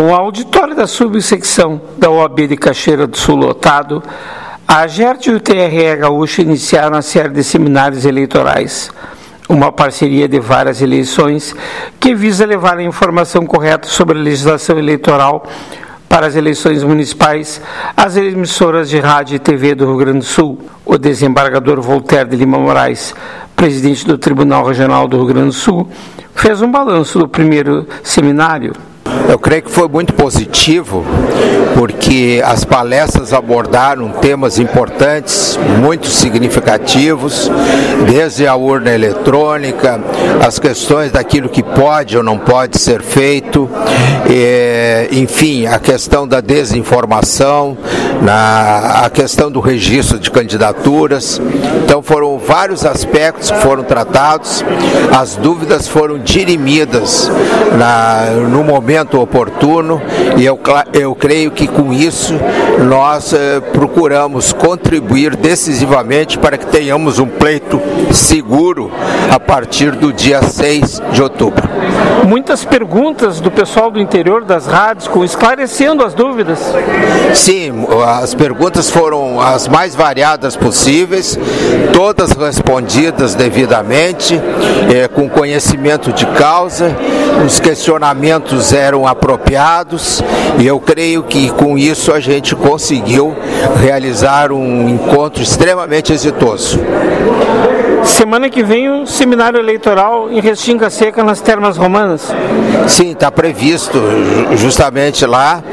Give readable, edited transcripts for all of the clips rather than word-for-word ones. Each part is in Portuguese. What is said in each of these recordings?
Com o auditório da subsecção da OAB de Cachoeira do Sul lotado, a AGERT e o TRE Gaúcho iniciaram a série de seminários eleitorais, uma parceria de várias eleições que visa levar a informação correta sobre a legislação eleitoral para as eleições municipais às emissoras de rádio e TV do Rio Grande do Sul. O desembargador Voltaire de Lima Moraes, presidente do Tribunal Regional do Rio Grande do Sul, fez um balanço do primeiro seminário. Eu creio que foi muito positivo, porque as palestras abordaram temas importantes, muito significativos, desde a urna eletrônica, as questões daquilo que pode ou não pode ser feito, enfim, a questão da desinformação, a questão do registro de candidaturas. Então foram vários aspectos que foram tratados, as dúvidas foram dirimidas no momento oportuno, e eu creio que com isso nós procuramos contribuir decisivamente para que tenhamos um pleito seguro a partir do dia 6 de outubro. Muitas perguntas do pessoal do interior das rádios, esclarecendo as dúvidas. Sim, as perguntas foram as mais variadas possíveis, todas respondidas devidamente, com conhecimento de causa, os questionamentos eram apropriados, e eu creio que com isso a gente conseguiu realizar um encontro extremamente exitoso. Semana que vem o seminário eleitoral em Restinga Seca, nas Termas Romanas. Sim, está previsto justamente lá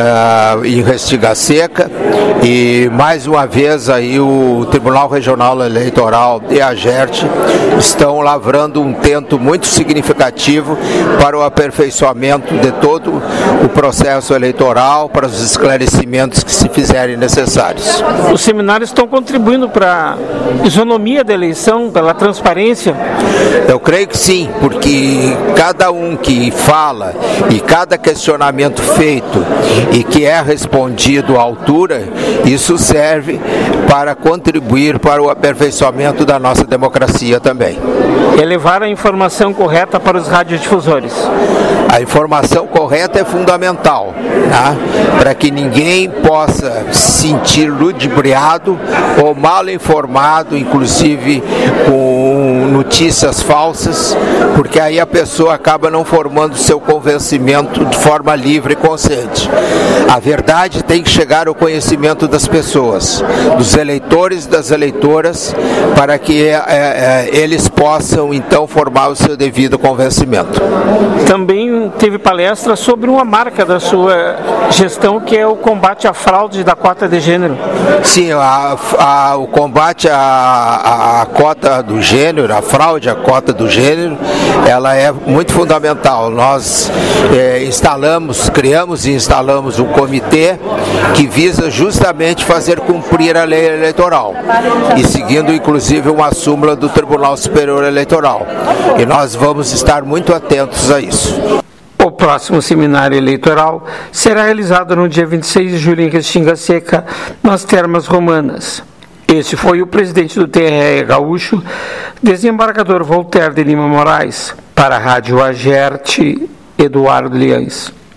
em Restinga Seca, e mais uma vez aí o Tribunal Regional Eleitoral e a AGERT estão lavrando um tento muito significativo para o aperfeiçoamento de todo o processo eleitoral, para os esclarecimentos que se fizerem necessários. Os seminários estão contribuindo para a isonomia da eleição, pela transparência? Eu creio que sim, porque cada um que fala e cada questionamento feito e que é respondido à altura, isso serve para contribuir para o aperfeiçoamento da nossa democracia também. É levar a informação correta para os radiodifusores. A informação correta é fundamental, tá? Para que ninguém possa se sentir ludibriado ou mal informado, inclusive com notícias falsas, porque aí a pessoa acaba não formando seu convencimento de forma livre e consciente. A verdade tem que chegar ao conhecimento das pessoas, dos eleitores e das eleitoras, para que eles possam então formar o seu devido convencimento. Também teve palestra sobre uma marca da sua gestão, que é o combate à fraude da cota de gênero. Sim, o combate à cota do gênero, a fraude à cota do gênero, ela é muito fundamental. Nós criamos e instalamos um comitê que visa justamente fazer cumprir a lei eleitoral, e seguindo inclusive uma súmula do Tribunal Superior Eleitoral. E nós vamos estar muito atentos a isso. O próximo seminário eleitoral será realizado no dia 26 de julho em Restinga Seca, nas Termas Romanas. Este foi o presidente do TRE Gaúcho, desembargador Voltaire de Lima Moraes, para a Rádio AGERT, Eduardo Liães.